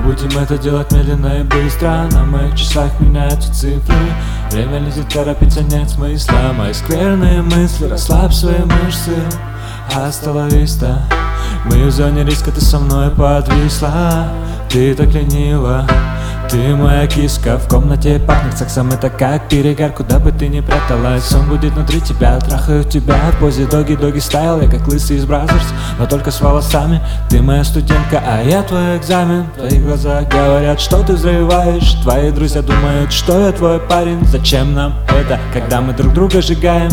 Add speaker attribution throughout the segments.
Speaker 1: Будем это делать медленно и быстро. На моих часах меняются цифры. Время летит, торопиться нет смысла. Мои скверные мысли, расслабь свои мышцы. Hasta la vista. В моей зоне риска ты со мной подвисла. Ты так ленива, ты моя киска. В комнате пахнет сексом, это как перегар. Куда бы ты ни пряталась, сон будет внутри тебя. Трахаю тебя в позе доги стайл. Я как лысый из Бразерс, но только с волосами. Ты моя студентка, а я твой экзамен. Твои глаза говорят, что ты взрываешь. Твои друзья думают, что я твой парень. Зачем нам это, когда мы друг друга сжигаем?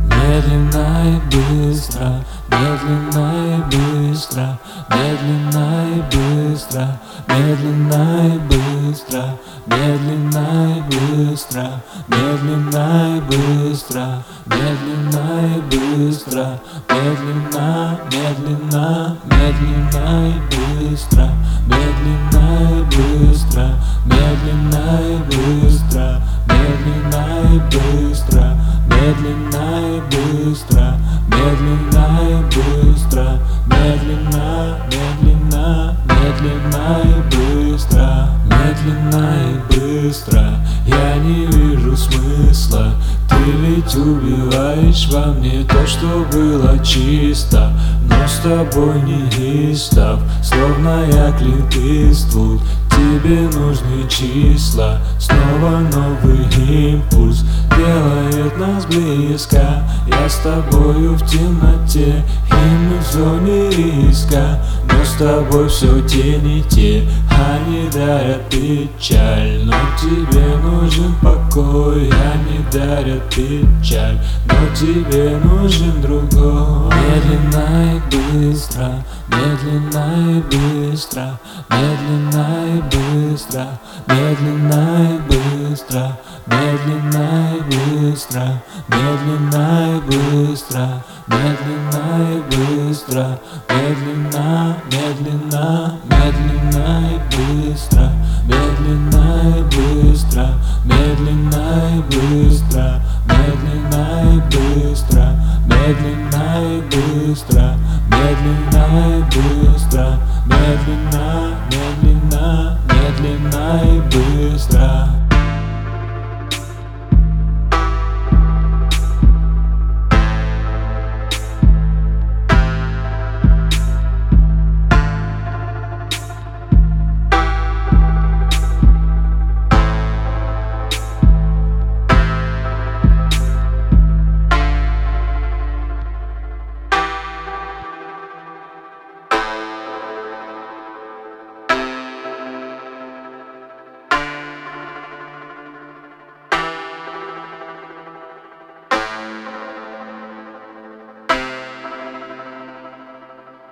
Speaker 1: Медленно и быстро, медленно и быстро, медленно и быстро, медленно и быстро, медленно и быстро, медленно и быстро, медленно и быстро, медленно, медленно, медленно и быстро, медленно и быстро, медленно и быстро, медленно и быстро, медленно и быстро, медленно и быстро, медленно, медленно, медленно и быстро, медленно и быстро. Я не вижу смысла, ты ведь убиваешь во мне то, что было чисто. Но с тобой неистов, словно я клеит ствол. Тебе нужны числа, снова новый импульс делает нас близко. Я с тобою в темноте, и мы в зоне риска. Но с тобой все те не те, они дарят печаль. Но тебе нужен покой, они дарят печаль. Но тебе нужен другой. Медленно и быстро, медленно и быстро, медленно и быстро, медленно и быстро, медленно и быстро, медленно и быстро, медленно и быстро, медленно, медленно, медленно и быстро, медленно и быстро, медленно и быстро, медленно и быстро, медленно и быстро, медленно и быстро, медленно, медленно, медленно и быстро.